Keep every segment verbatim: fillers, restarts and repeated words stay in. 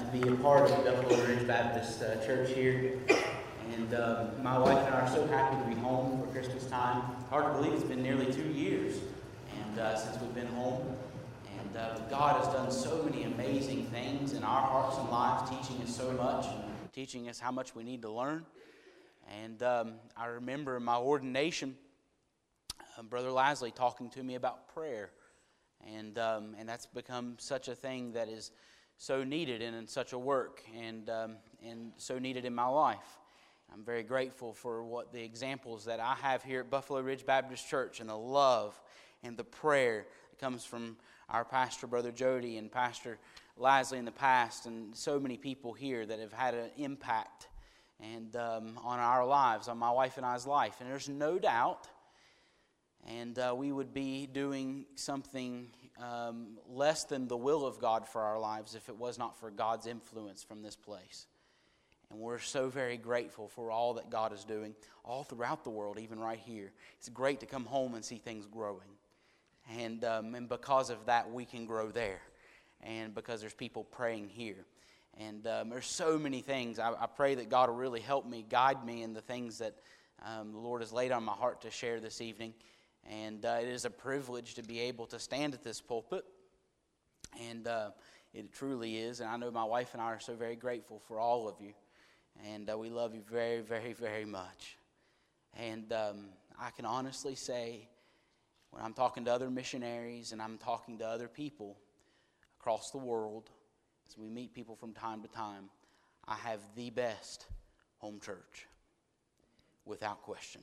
to be a part of the Buffalo Ridge Baptist uh, Church here. And uh, my wife and I are so happy to be home for Christmas time. Hard to believe it's been nearly two years and uh, since we've been home. And uh, God has done so many amazing things in our hearts and lives, teaching us so much, teaching us how much we need to learn. And um, I remember in my ordination, uh, Brother Lasley talking to me about prayer. And um, and that's become such a thing that is so needed and in such a work and um, and so needed in my life. I'm very grateful for what the examples that I have here at Buffalo Ridge Baptist Church and the love and the prayer that comes from our pastor, Brother Jody, and Pastor Lasley in the past, and so many people here that have had an impact and um, on our lives, on my wife and I's life. And there's no doubt And uh, we would be doing something um, less than the will of God for our lives if it was not for God's influence from this place. And we're so very grateful for all that God is doing all throughout the world, even right here. It's great to come home and see things growing. And, um, and because of that, we can grow there. And because there's people praying here. And um, there's so many things. I, I pray that God will really help me, guide me in the things that um, the Lord has laid on my heart to share this evening. And uh, it is a privilege to be able to stand at this pulpit. And uh, it truly is. And I know my wife and I are so very grateful for all of you. And uh, we love you very, very, very much. And um, I can honestly say, when I'm talking to other missionaries and I'm talking to other people across the world, as we meet people from time to time, I have the best home church, without question.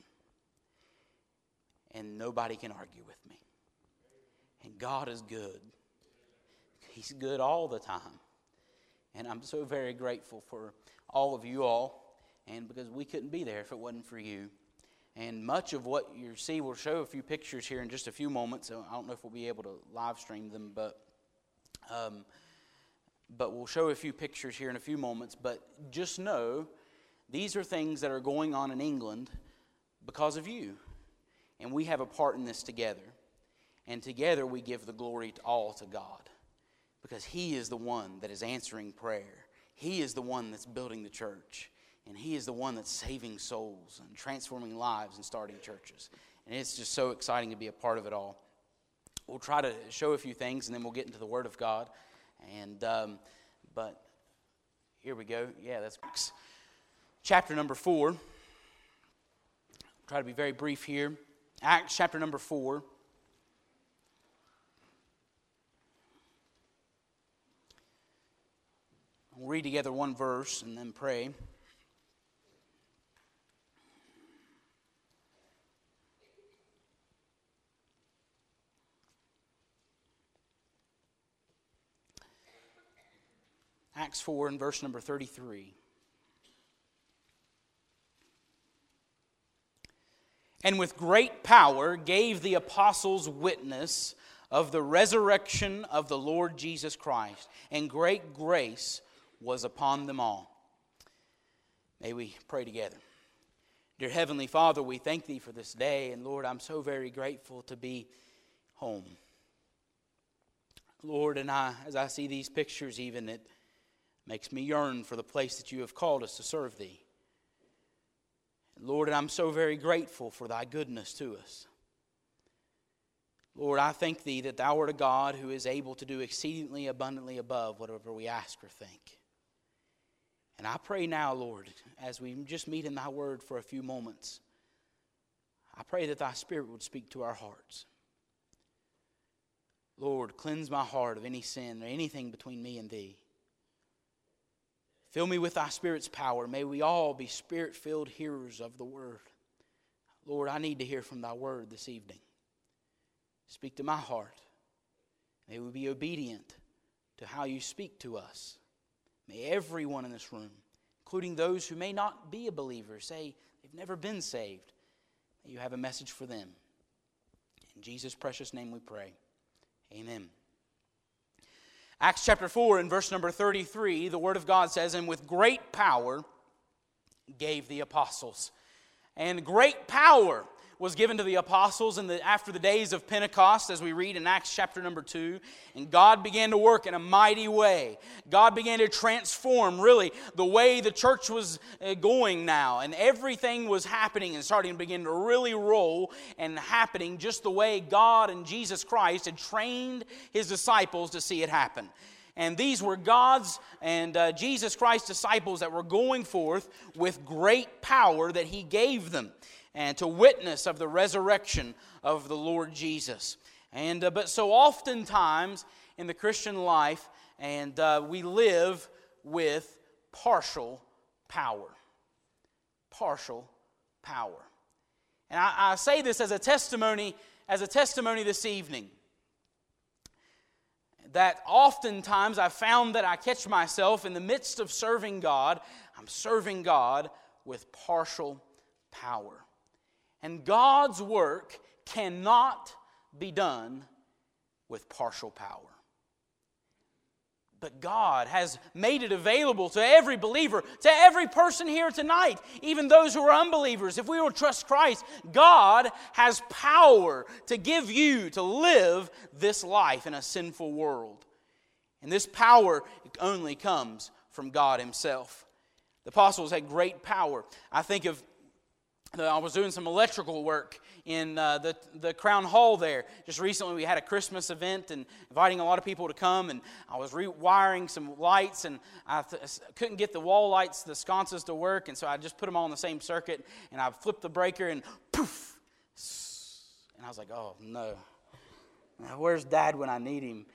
And nobody can argue with me. And God is good. He's good all the time. And I'm so very grateful for all of you all, and because we couldn't be there if it wasn't for you. And much of what you see, we'll show a few pictures here in just a few moments. So I don't know if we'll be able to live stream them, but um, but we'll show a few pictures here in a few moments. But just know, these are things that are going on in England because of you. And we have a part in this together. And together we give the glory to all to God. Because He is the one that is answering prayer. He is the one that's building the church. And He is the one that's saving souls and transforming lives and starting churches. And it's just so exciting to be a part of it all. We'll try to show a few things and then we'll get into the Word of God. And um, but here we go. Yeah, that's chapter number four. I'll try to be very brief here. Acts chapter number four. We'll read together one verse and then pray. Acts four and verse number thirty-three. And with great power gave the apostles witness of the resurrection of the Lord Jesus Christ, and great grace was upon them all. May we pray together. Dear Heavenly Father, we thank Thee for this day, and Lord, I'm so very grateful to be home. Lord, and I, as I see these pictures even, it makes me yearn for the place that You have called us to serve Thee. Lord, and I'm so very grateful for Thy goodness to us. Lord, I thank Thee that Thou art a God who is able to do exceedingly abundantly above whatever we ask or think. And I pray now, Lord, as we just meet in Thy Word for a few moments, I pray that Thy Spirit would speak to our hearts. Lord, cleanse my heart of any sin or anything between me and Thee. Fill me with Thy Spirit's power. May we all be Spirit-filled hearers of the Word. Lord, I need to hear from Thy Word this evening. Speak to my heart. May we be obedient to how You speak to us. May everyone in this room, including those who may not be a believer, say they've never been saved. May You have a message for them. In Jesus' precious name we pray. Amen. Acts chapter four and verse number thirty-three, the Word of God says, and with great power gave the apostles. And great power was given to the apostles in the, after the days of Pentecost, as we read in Acts chapter number two. And God began to work in a mighty way. God began to transform, really, the way the church was going now. And everything was happening and starting to begin to really roll and happening just the way God and Jesus Christ had trained His disciples to see it happen. And these were God's and uh, Jesus Christ's disciples that were going forth with great power that He gave them, and to witness of the resurrection of the Lord Jesus. And uh, but so oftentimes in the Christian life, and uh, we live with partial power. Partial power. And I, I say this as a testimony, as a testimony this evening, that oftentimes I've found that I catch myself in the midst of serving God, I'm serving God with partial power. And God's work cannot be done with partial power. But God has made it available to every believer, to every person here tonight, even those who are unbelievers. If we will trust Christ, God has power to give you to live this life in a sinful world. And this power only comes from God Himself. The apostles had great power. I think of I was doing some electrical work in uh, the, the Crown Hall there. Just recently we had a Christmas event and inviting a lot of people to come, and I was rewiring some lights, and I th- couldn't get the wall lights, the sconces to work, and so I just put them all in the same circuit, and I flipped the breaker and poof! And I was like, oh no, where's Dad when I need him?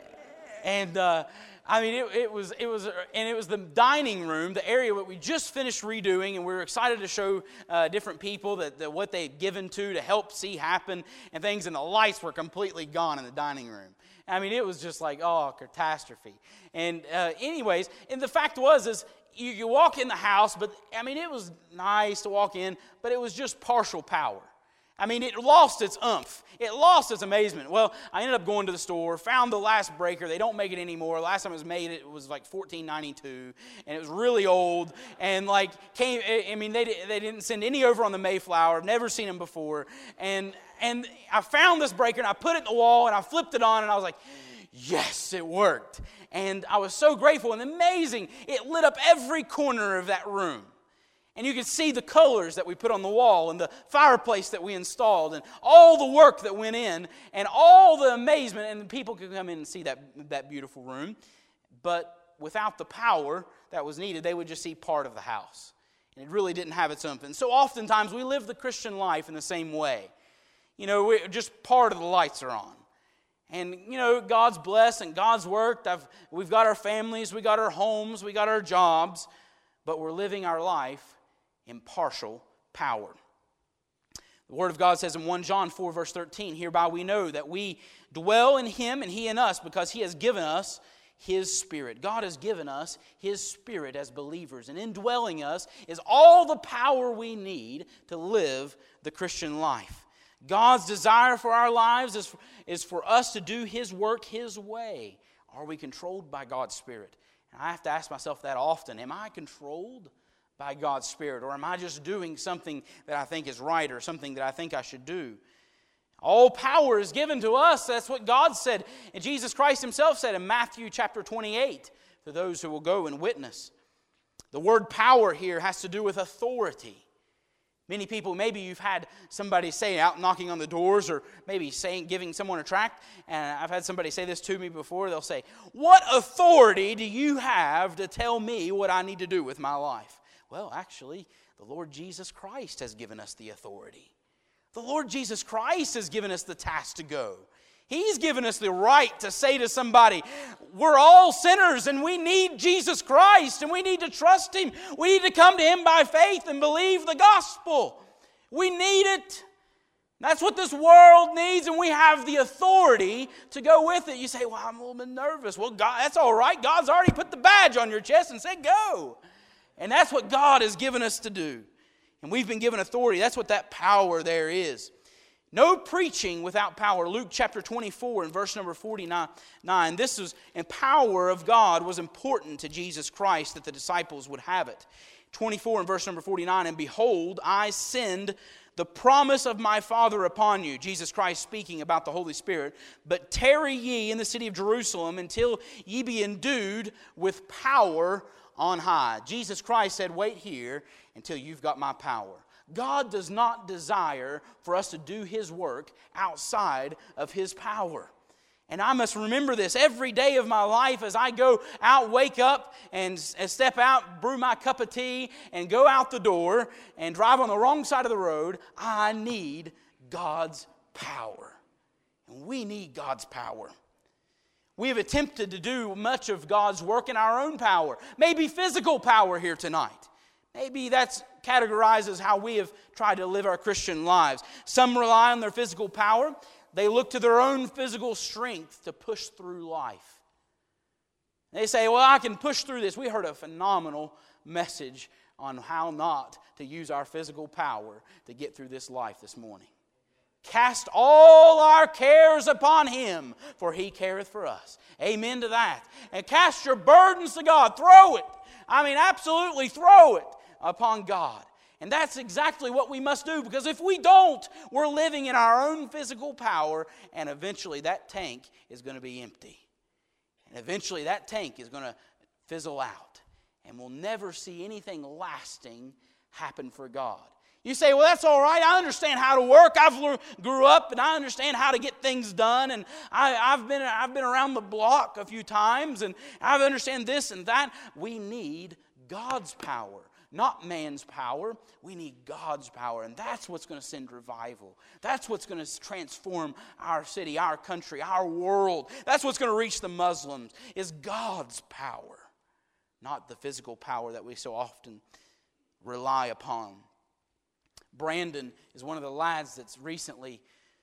And uh, I mean, it, it was, it was, and it was the dining room, the area that we just finished redoing, and we were excited to show uh, different people that, that what they'd given to to help see happen and things, and the lights were completely gone in the dining room. I mean, it was just like, oh, catastrophe. And uh, anyways, and the fact was is you, you walk in the house, but I mean, it was nice to walk in, but it was just partial power. I mean, it lost its oomph. It lost its amazement. Well, I ended up going to the store, found the last breaker. They don't make it anymore. Last time it was made, it was like fourteen ninety-two, and it was really old. And like came, I mean, they they didn't send any over on the Mayflower. I've never seen them before. And and I found this breaker, and I put it in the wall, and I flipped it on, and I was like, yes, it worked. And I was so grateful and amazing. It lit up every corner of that room. And you could see the colors that we put on the wall and the fireplace that we installed and all the work that went in and all the amazement. And people could come in and see that, that beautiful room. But without the power that was needed, they would just see part of the house. And it really didn't have its oomph. And so oftentimes we live the Christian life in the same way. You know, we, just part of the lights are on. And, you know, God's blessed and God's worked. I've, we've got our families, we got our homes, we got our jobs. But we're living our life in partial power. The Word of God says in First John four, verse thirteen, hereby we know that we dwell in Him and He in us because He has given us His Spirit. God has given us His Spirit as believers. And indwelling us is all the power we need to live the Christian life. God's desire for our lives is for, is for us to do His work His way. Are we controlled by God's Spirit? And I have to ask myself that often. Am I controlled by God's Spirit? Or am I just doing something that I think is right or something that I think I should do? All power is given to us. That's what God said. And Jesus Christ Himself said in Matthew chapter twenty-eight to those who will go and witness. The word power here has to do with authority. Many people, maybe you've had somebody say out knocking on the doors or maybe saying, giving someone a tract. And I've had somebody say this to me before. They'll say, what authority do you have to tell me what I need to do with my life? Well, actually, the Lord Jesus Christ has given us the authority. The Lord Jesus Christ has given us the task to go. He's given us the right to say to somebody, we're all sinners and we need Jesus Christ and we need to trust Him. We need to come to Him by faith and believe the gospel. We need it. That's what this world needs, and we have the authority to go with it. You say, well, I'm a little bit nervous. Well, God, that's all right. God's already put the badge on your chest and said, go. And that's what God has given us to do. And we've been given authority. That's what that power there is. No preaching without power. Luke chapter twenty-four and verse number forty-nine. This is, and power of God was important to Jesus Christ that the disciples would have it. twenty-four and verse number forty-nine. And behold, I send the promise of my Father upon you, Jesus Christ speaking about the Holy Spirit, but tarry ye in the city of Jerusalem until ye be endued with power on high. Jesus Christ said, wait here until you've got my power. God does not desire for us to do His work outside of His power. And I must remember this every day of my life as I go out, wake up, and step out, brew my cup of tea, and go out the door and drive on the wrong side of the road. I need God's power. And we need God's power. We have attempted to do much of God's work in our own power. Maybe physical power here tonight. Maybe that's categorizes how we have tried to live our Christian lives. Some rely on their physical power. They look to their own physical strength to push through life. They say, well, I can push through this. We heard a phenomenal message on how not to use our physical power to get through this life this morning. Cast all our cares upon Him, for He careth for us. Amen to that. And cast your burdens to God. Throw it. I mean, absolutely throw it upon God. And that's exactly what we must do, because if we don't, we're living in our own physical power, and eventually that tank is going to be empty. And eventually that tank is going to fizzle out, and we'll never see anything lasting happen for God. You say, well, that's all right. I understand how to work. I've grew up, and I understand how to get things done, and I, I've been I've been around the block a few times, and I understand this and that. We need God's power. Not man's power. We need God's power. And that's what's going to send revival. That's what's going to transform our city, our country, our world. That's what's going to reach the Muslims, is God's power. Not the physical power that we so often rely upon. Brandon is one of the lads that's recently,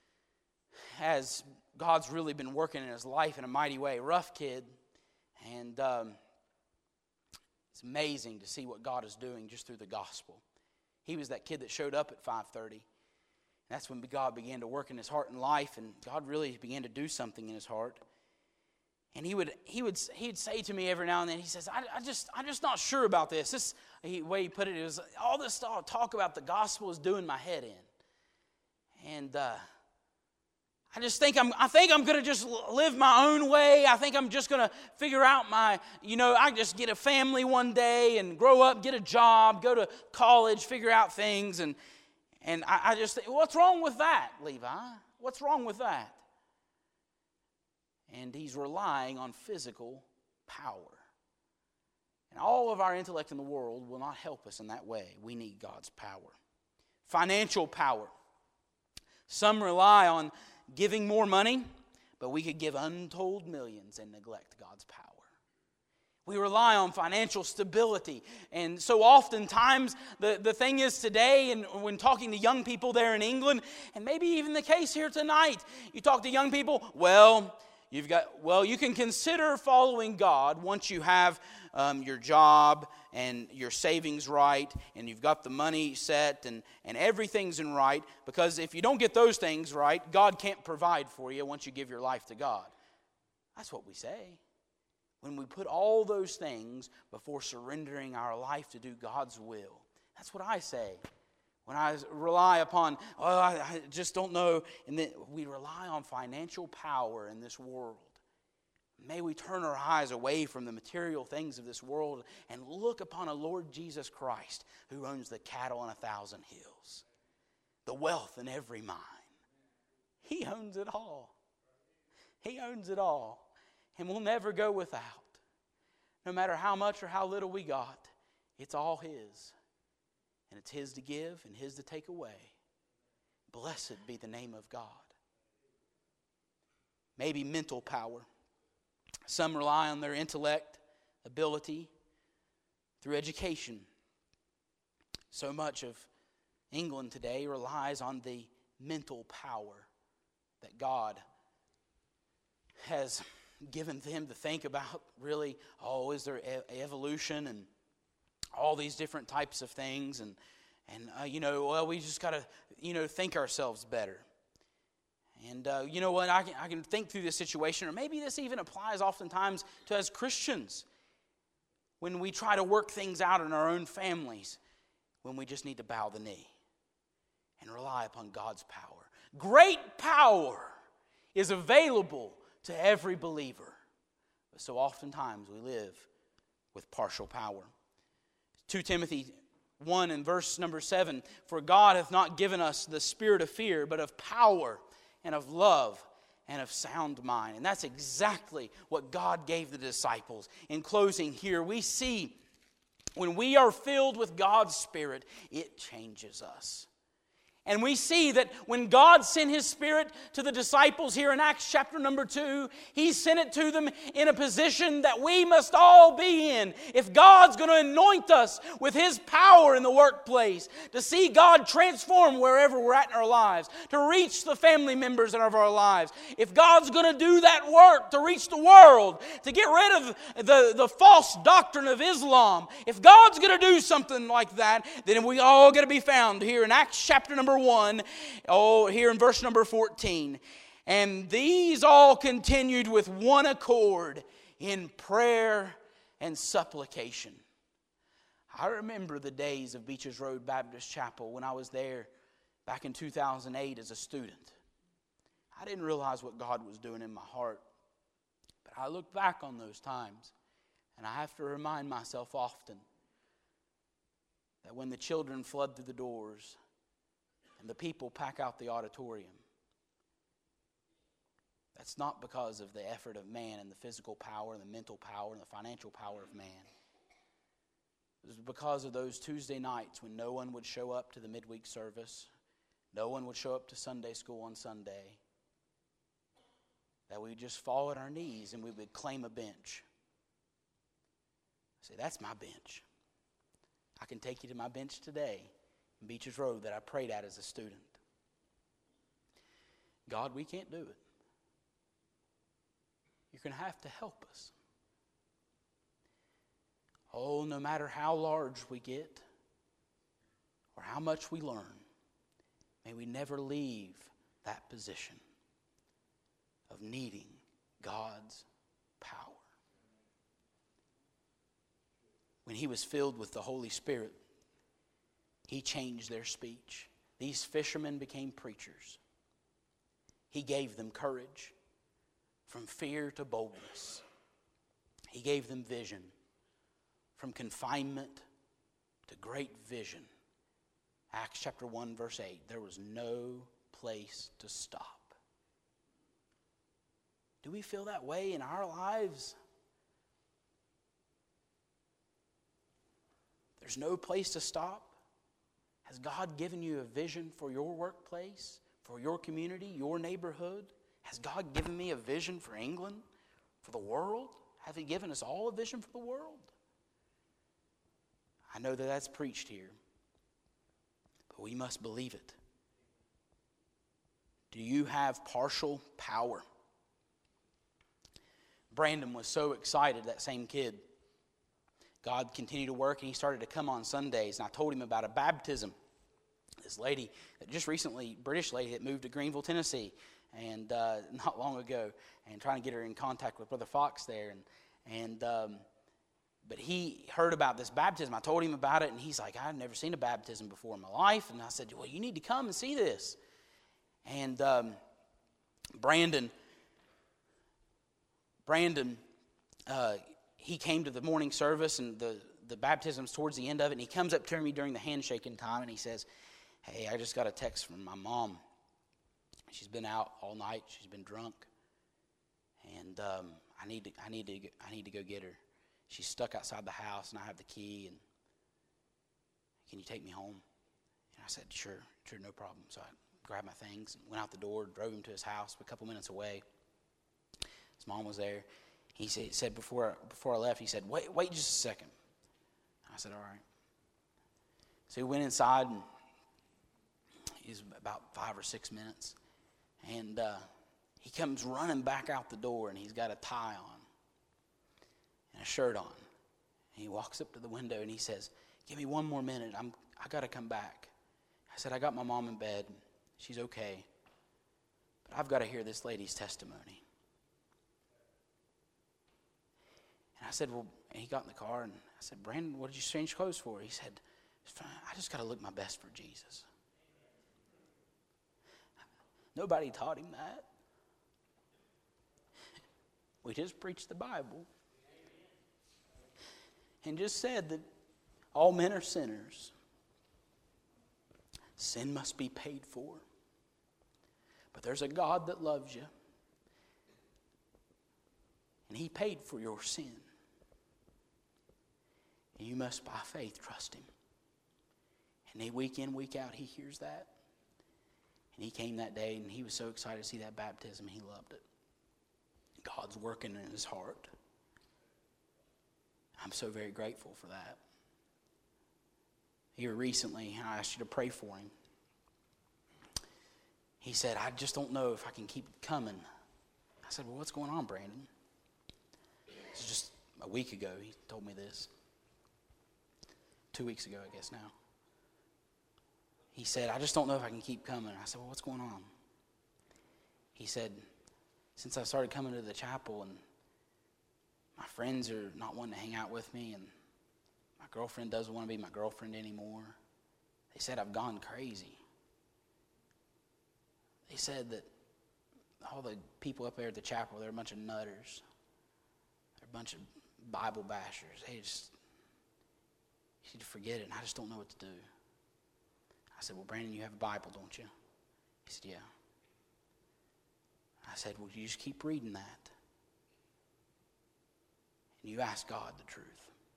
has God's really been working in his life in a mighty way. Rough kid. And um, it's amazing to see what God is doing just through the gospel. He was that kid that showed up at five thirty. That's when God began to work in his heart and life, and God really began to do something in his heart. And he would he would he'd say to me every now and then, he says, I, I just I'm just not sure about this. This the way he put it, it was all this talk about the gospel is doing my head in. And uh, I just think I'm I think I'm going to just live my own way. I think I'm just going to figure out my, you know, I just get a family one day and grow up, get a job, go to college, figure out things. And and I, I just think, what's wrong with that, Levi? What's wrong with that? And he's relying on physical power. And all of our intellect in the world will not help us in that way. We need God's power. Financial power. Some rely on giving more money, but we could give untold millions and neglect God's power. We rely on financial stability. And so oftentimes, the, the thing is today, and when talking to young people there in England, and maybe even the case here tonight, you talk to young people, well, you've got, well, you can consider following God once you have um, your job and your savings right, and you've got the money set, and, and everything's in right, because if you don't get those things right, God can't provide for you once you give your life to God. That's what we say. When we put all those things before surrendering our life to do God's will. That's what I say. When I rely upon, oh, I, I just don't know, and then we rely on financial power in this world. May we turn our eyes away from the material things of this world and look upon a Lord Jesus Christ who owns the cattle on a thousand hills, the wealth in every mine. He owns it all. He owns it all. And we'll never go without. No matter how much or how little we got, it's all His. And it's His to give and His to take away. Blessed be the name of God. Maybe mental power. Some rely on their intellect, ability, through education. So much of England today relies on the mental power that God has given them to think about, really, oh, is there e- evolution and all these different types of things, and and uh, you know, well, we just got to, you know, think ourselves better. And uh, you know what, I can, I can think through this situation, or maybe this even applies oftentimes to as Christians, when we try to work things out in our own families, when we just need to bow the knee. and rely upon God's power. Great power is available to every believer. But so oftentimes we live with partial power. Second Timothy one and verse number seven, for God hath not given us the spirit of fear, but of power and of love and of sound mind. And that's exactly what God gave the disciples. In closing here, we see when we are filled with God's Spirit, it changes us. And we see that when God sent His Spirit to the disciples here in Acts chapter number two, He sent it to them in a position that we must all be in. If God's going to anoint us with His power in the workplace, to see God transform wherever we're at in our lives, to reach the family members of our lives, if God's going to do that work to reach the world, to get rid of the, the false doctrine of Islam, if God's going to do something like that, then we all got to be found here in Acts chapter number one, oh, here in verse number fourteen. And these all continued with one accord in prayer and supplication. I remember the days of Beaches Road Baptist Chapel when I was there back in two thousand eight as a student. I didn't realize what God was doing in my heart. But I look back on those times and I have to remind myself often that when the children flood through the doors and the people pack out the auditorium, that's not because of the effort of man and the physical power and the mental power and the financial power of man. It was because of those Tuesday nights when no one would show up to the midweek service, no one would show up to Sunday school on Sunday, that we would just fall at our knees and we would claim a bench. Say, that's my bench. I can take you to my bench today in Beaches Road that I prayed at as a student. God, we can't do it. You're going to have to help us. Oh, no matter how large we get or how much we learn, may we never leave that position of needing God's power. When he was filled with the Holy Spirit, he changed their speech. These fishermen became preachers. He gave them courage from fear to boldness. He gave them vision from confinement to great vision. Acts chapter one verse eight, there was no place to stop. Do we feel that way in our lives? There's no place to stop? Has God given you a vision for your workplace, for your community, your neighborhood? Has God given me a vision for England, for the world? Has He given us all a vision for the world? I know that that's preached here, but we must believe it. Do you have partial power? Brandon was so excited, that same kid. God continued to work and he started to come on Sundays. And I told him about a baptism. This lady that just recently, British lady that moved to Greenville, Tennessee, and uh, not long ago, and trying to get her in contact with Brother Fox there. And and um, but he heard about this baptism. I told him about it, and he's like, I've never seen a baptism before in my life. And I said, well, you need to come and see this. And um, Brandon, Brandon, uh, he came to the morning service, and the, the baptism's towards the end of it, and he comes up to me during the handshaking time, and he says, hey, I just got a text from my mom. She's been out all night. She's been drunk, and um, I need to, I need to, I need to go get her. She's stuck outside the house, and I have the key, and can you take me home? And I said, sure, sure, no problem. So I grabbed my things and went out the door, drove him to his house a couple minutes away. His mom was there. He said, said before, before I left, he said, wait, wait just a second. I said, all right. So we went inside, and it was about five or six minutes. And uh, he comes running back out the door, and he's got a tie on and a shirt on. And he walks up to the window, and he says, give me one more minute. I'm, I got to come back. I said, I got my mom in bed. She's okay. But I've got to hear this lady's testimony. And I said, well, and he got in the car, and I said, Brandon, what did you change clothes for? He said, it's fine. I just got to look my best for Jesus. Nobody taught him that. We just preached the Bible. And just said that all men are sinners. Sin must be paid for. But there's a God that loves you. And He paid for your sin. And you must, by faith, trust Him. And week in, week out, He hears that. And He came that day, and he was so excited to see that baptism. He loved it. God's working in his heart. I'm so very grateful for that. Here recently, I asked you to pray for him. He said, I just don't know if I can keep coming. I said, well, what's going on, Brandon? This is just a week ago he told me this. Two weeks ago, I guess now. He said, I just don't know if I can keep coming. I said, well, what's going on? He said, since I started coming to the chapel and my friends are not wanting to hang out with me and my girlfriend doesn't want to be my girlfriend anymore, they said I've gone crazy. They said that all the people up there at the chapel, they're a bunch of nutters. They're a bunch of Bible bashers. They just, you need to forget it, and I just don't know what to do. I said, well, Brandon, you have a Bible, don't you? He said, yeah. I said, well, you just keep reading that. And you ask God the truth.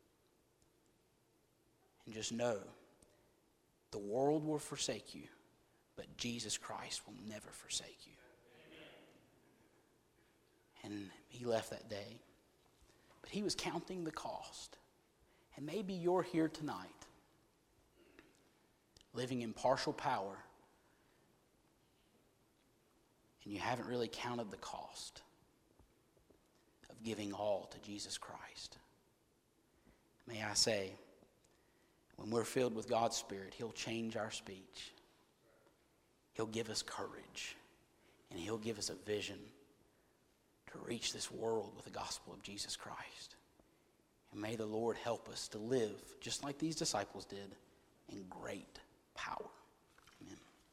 And just know, the world will forsake you, but Jesus Christ will never forsake you. And he left that day. But he was counting the cost. And maybe you're here tonight, living in partial power, and you haven't really counted the cost of giving all to Jesus Christ. May I say, when we're filled with God's Spirit, He'll change our speech. He'll give us courage, and He'll give us a vision to reach this world with the gospel of Jesus Christ. And may the Lord help us to live just like these disciples did, in great power. Amen.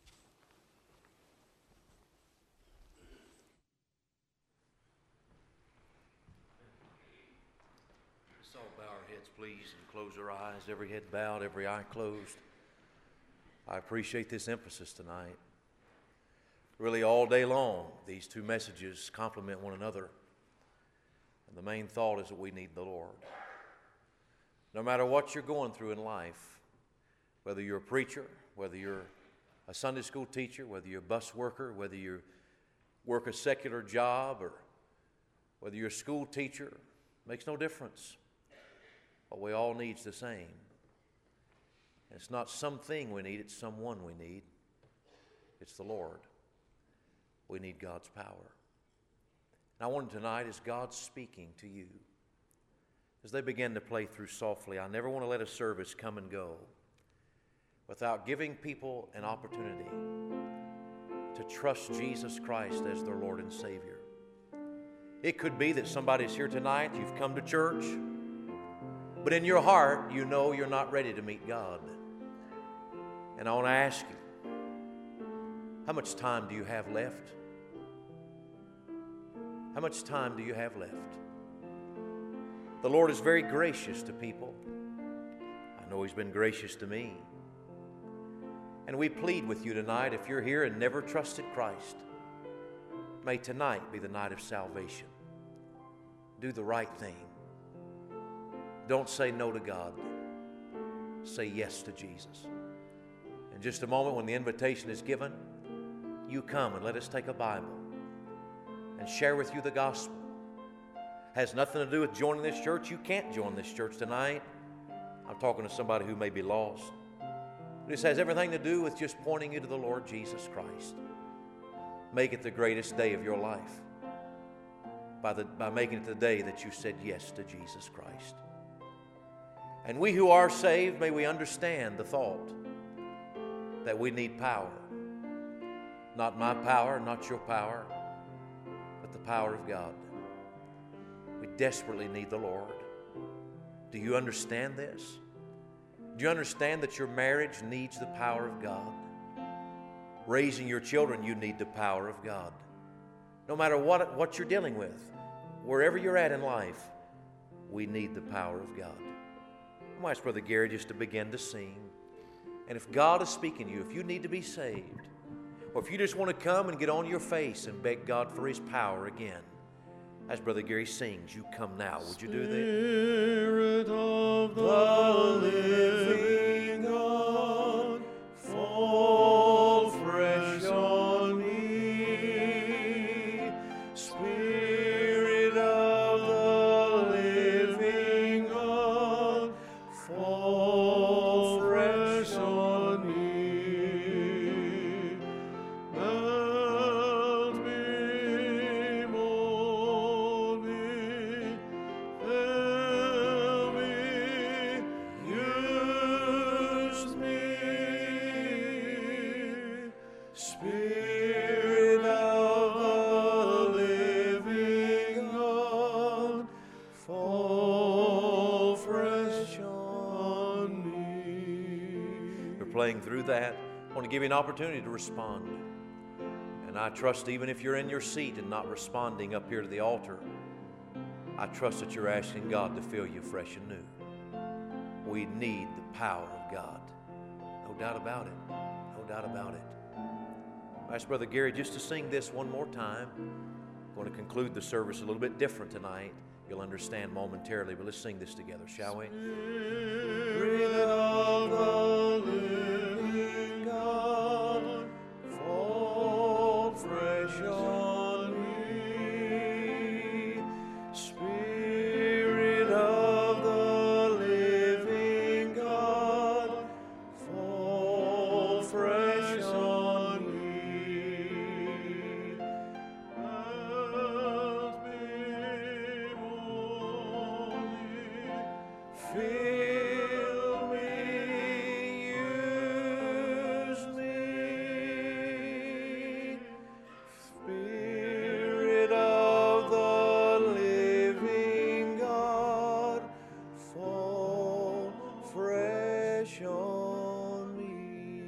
Let's all bow our heads, please, and close our eyes. Every head bowed, every eye closed. I appreciate this emphasis tonight. Really, all day long, these two messages complement one another. And the main thought is that we need the Lord. No matter what you're going through in life, whether you're a preacher, whether you're a Sunday school teacher, whether you're a bus worker, whether you work a secular job, or whether you're a school teacher, makes no difference. What we all need is the same. And it's not something we need, it's someone we need. It's the Lord. We need God's power. And I wonder tonight, is God speaking to you? As they begin to play through softly, I never want to let a service come and go without giving people an opportunity to trust Jesus Christ as their Lord and Savior. It could be that somebody's here tonight, you've come to church, but in your heart, you know you're not ready to meet God. And I want to ask you, how much time do you have left? How much time do you have left? The Lord is very gracious to people. I know He's been gracious to me. And we plead with you tonight, if you're here and never trusted Christ, may tonight be the night of salvation. Do the right thing. Don't say no to God. Say yes to Jesus. In just a moment, when the invitation is given, you come and let us take a Bible and share with you the gospel. Has nothing to do with joining this church. You can't join this church tonight. I'm talking to somebody who may be lost. This has everything to do with just pointing you to the Lord Jesus Christ. Make it the greatest day of your life by, the, by making it the day that you said yes to Jesus Christ. And we who are saved, may we understand the thought that we need power. Not my power, not your power, but the power of God. We desperately need the Lord. Do you understand this? Do you understand that your marriage needs the power of God? raising your children, you need the power of God. No matter what, what you're dealing with, wherever you're at in life, we need the power of God. I'm going to ask Brother Gary just to begin to sing. And if God is speaking to you, if you need to be saved, or if you just want to come and get on your face and beg God for His power again, as Brother Gary sings, you come now. Would you do that? Spirit of the living God, fall fresh on me. Spirit of the living God, fall fresh on me. Melt me, mold me, fill me, use me. Spirit of the living God, fall fresh on me. We're playing through that. I want to give you an opportunity to respond. And I trust even if you're in your seat and not responding up here to the altar, I trust that you're asking God to fill you fresh and new. We need the power of God. No doubt about it. No doubt about it. I asked Brother Gary just to sing this one more time. I'm going to conclude the service a little bit different tonight. You'll understand momentarily, but let's sing this together, shall we? Spirit of the living God, fall fresh on me. Spirit of the living God, fall fresh on me. Melt me, mold me, fill me, use me. Spirit of the living God, fall fresh on me.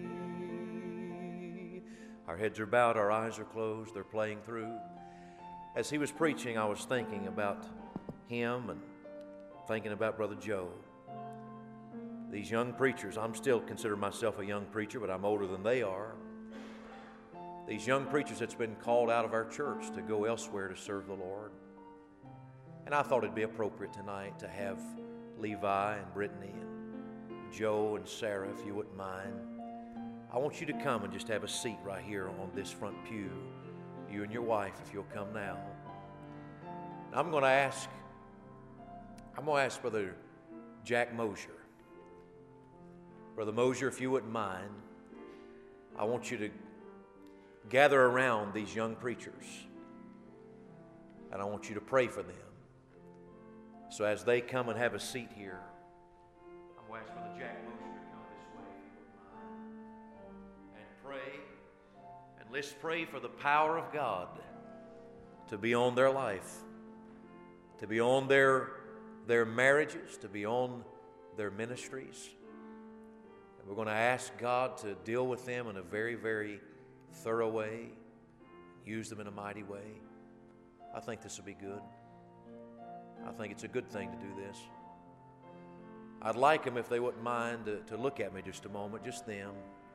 Our heads are bowed, our eyes are closed, they're playing through. As he was preaching, I was thinking about him and thinking about Brother Joe. These young preachers, I'm still consider myself a young preacher, but I'm older than they are. These young preachers that's been called out of our church to go elsewhere to serve the Lord. And I thought it'd be appropriate tonight to have Levi and Brittany and Joe and Sarah, if you wouldn't mind. I want you to come and just have a seat right here on this front pew. You and your wife, if you'll come now. Now I'm going to ask, I'm going to ask Brother Jack Mosier. Brother Mosier, if you wouldn't mind, I want you to gather around these young preachers. And I want you to pray for them. So as they come and have a seat here, I'm going to ask Brother Jack Mosier to come this way, if you wouldn't mind, and pray. And let's pray for the power of God to be on their life, to be on their, their marriages, to be on their ministries. And we're going to ask God to deal with them in a very, very thorough way, use them in a mighty way. I think this will be good. I think it's a good thing to do this. I'd like them, if they wouldn't mind, to, to look at me just a moment, just them.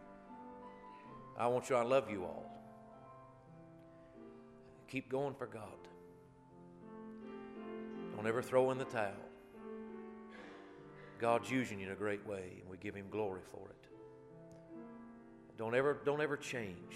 I want you, I love you all. Keep going for God. Don't ever throw in the towel. God's using you in a great way, and we give Him glory for it. Don't ever, don't ever change.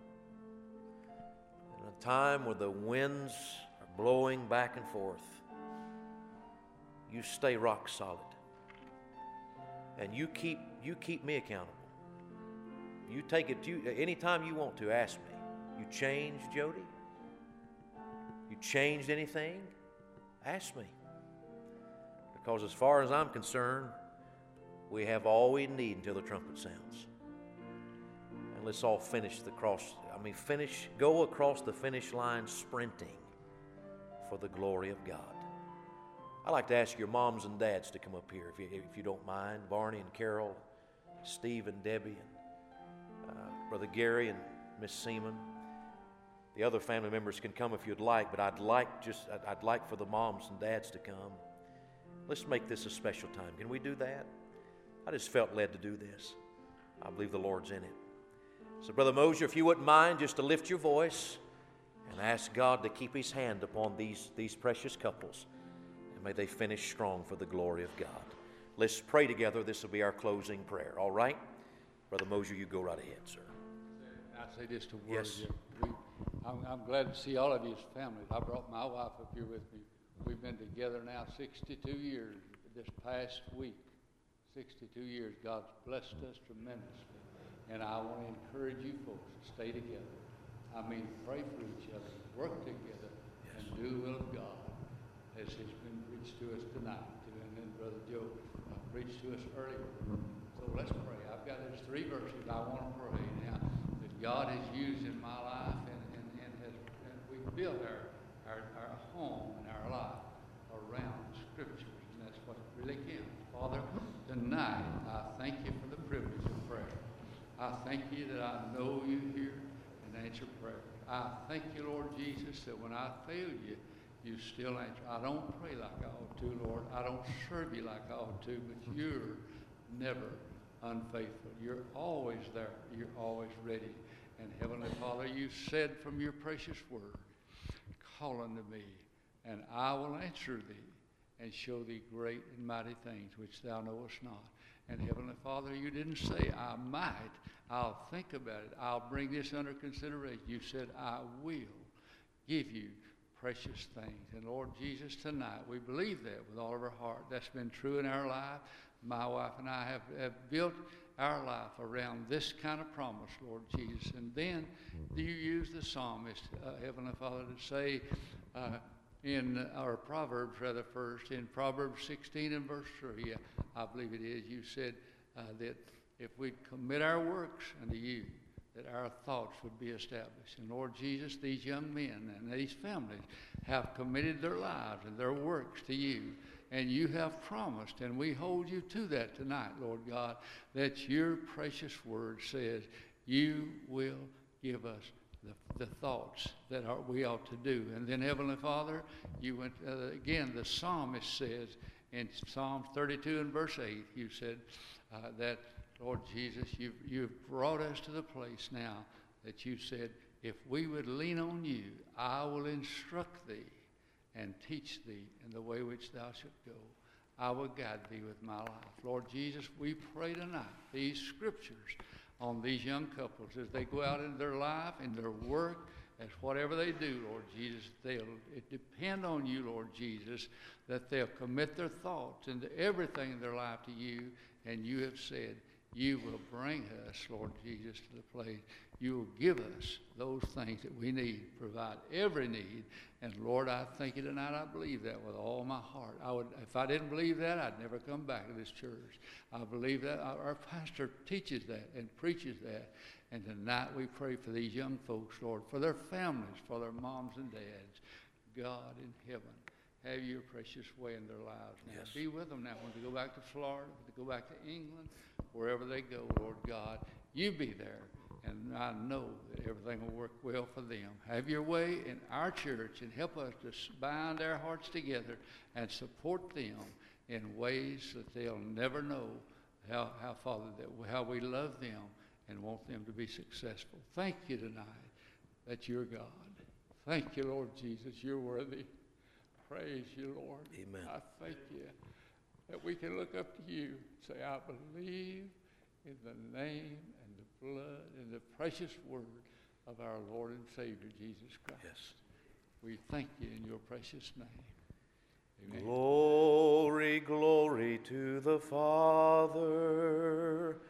In a time where the winds are blowing back and forth, you stay rock solid. And you keep, you keep me accountable. You take it, you, anytime you want to, ask me. You changed, Jody? You changed anything? Ask me. Because as far as I'm concerned, we have all we need until the trumpet sounds. And let's all finish the cross. I mean, finish, go across the finish line sprinting for the glory of God. I'd like to ask your moms and dads to come up here, if you, if you don't mind. Barney and Carol, Steve and Debbie. And Uh, Brother Gary and Miss Seaman. The other family members can come if you'd like, but I'd like just I'd, I'd like for the moms and dads to come. Let's make this a special time. Can we do that? I just felt led to do this. I believe the Lord's in it. So, Brother Mosier, if you wouldn't mind just to lift your voice and ask God to keep His hand upon these, these precious couples, and may they finish strong for the glory of God. Let's pray together. This will be our closing prayer. All right? Brother Mosier, you go right ahead, sir. I say just a word. Yes. We, I'm, I'm glad to see all of you as families. I brought my wife up here with me. We've been together now sixty-two years. This past week, sixty-two years, God's blessed us tremendously. And I want to encourage you folks to stay together. I mean, pray for each other, work together, yes, and do the will of God, as has been preached to us tonight. And then Brother Joe uh, preached to us earlier. So let's pray. I've got these three verses I want to pray now that God has used in my life, and, and, and, has, and we built our, our, our home and our life around the Scriptures, and that's what really counts. Father, tonight I thank you for the privilege of prayer. I thank you that I know you hear and answer prayer. I thank you, Lord Jesus, that when I fail you, you still answer. I don't pray like I ought to, Lord. I don't serve you like I ought to, but you're never unfaithful. You're always there. You're always ready. And Heavenly Father, you said from your precious word, call unto me, and I will answer thee and show thee great and mighty things which thou knowest not. And Heavenly Father, you didn't say, I might. I'll think about it. I'll bring this under consideration. You said, I will give you precious things. And Lord Jesus, tonight we believe that with all of our heart. That's been true in our life. My wife and I have, have built our life around this kind of promise, Lord Jesus. And then you use the psalmist, uh, Heavenly Father, to say uh, in our Proverbs, rather first, in Proverbs sixteen and verse three, I believe it is, you said uh, that if we commit our works unto you, that our thoughts would be established. And Lord Jesus, these young men and these families have committed their lives and their works to you. And you have promised, and we hold you to that tonight, Lord God, that your precious word says you will give us the, the thoughts that are, we ought to do. And then, Heavenly Father, you went, uh, again, the psalmist says in Psalm thirty-two and verse eight, you said uh, that, Lord Jesus, you've, you've brought us to the place now that you said, if we would lean on you, I will instruct thee and teach thee in the way which thou shalt go. I will guide thee with my life. Lord Jesus, we pray tonight these scriptures on these young couples as they go out in their life, in their work, as whatever they do, Lord Jesus, they'll it depend on you, Lord Jesus, that they'll commit their thoughts and everything in their life to you, and you have said, you will bring us, Lord Jesus, to the place. You will give us those things that we need, provide every need. And Lord, I thank you tonight. I believe that with all my heart. I would, if I didn't believe that, I'd never come back to this church. I believe that. Our, our pastor teaches that and preaches that. And tonight we pray for these young folks, Lord, for their families, for their moms and dads. God in heaven, have your precious way in their lives now. Yes. Be with them now when they go back to Florida, when they go back to England, wherever they go, Lord God. You be there. And I know that everything will work well for them. Have your way in our church and help us to bind our hearts together and support them in ways that they'll never know how, how Father, that how we love them and want them to be successful. Thank you tonight that you're God. Thank you, Lord Jesus. You're worthy. Praise you, Lord. Amen. I thank you that we can look up to you and say, I believe in the name and the blood and the precious word of our Lord and Savior, Jesus Christ. Yes. We thank you in your precious name. Amen. Glory, glory to the Father.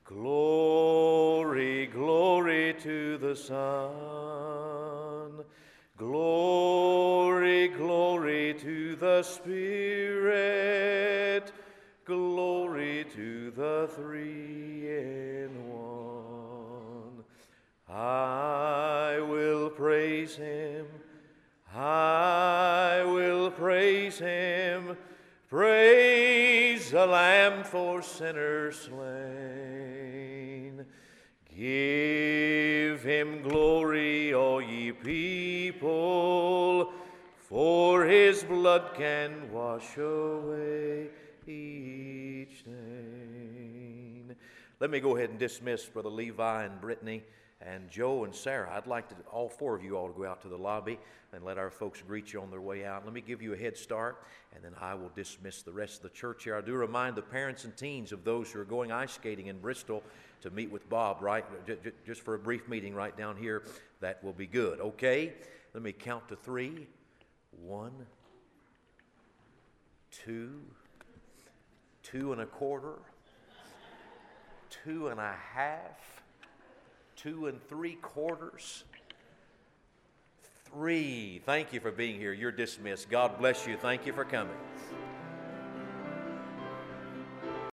Glory, glory to the Son. Glory, glory to the Spirit. Glory to the three in one. I will praise him. I will praise him. Praise the Lamb for sinners slain. Give him glory, all ye people, for his blood can wash away each stain. Let me go ahead and dismiss Brother Levi and Brittany and Joe and Sarah. I'd like to, all four of you all to go out to the lobby and let our folks greet you on their way out. Let me give you a head start, and then I will dismiss the rest of the church here. I do remind the parents and teens of those who are going ice skating in Bristol to meet with Bob, right, just for a brief meeting right down here. That will be good, okay? Let me count to three. One, two, two and a quarter, two and a half, two and three quarters, three. Thank you for being here. You're dismissed. God bless you. Thank you for coming.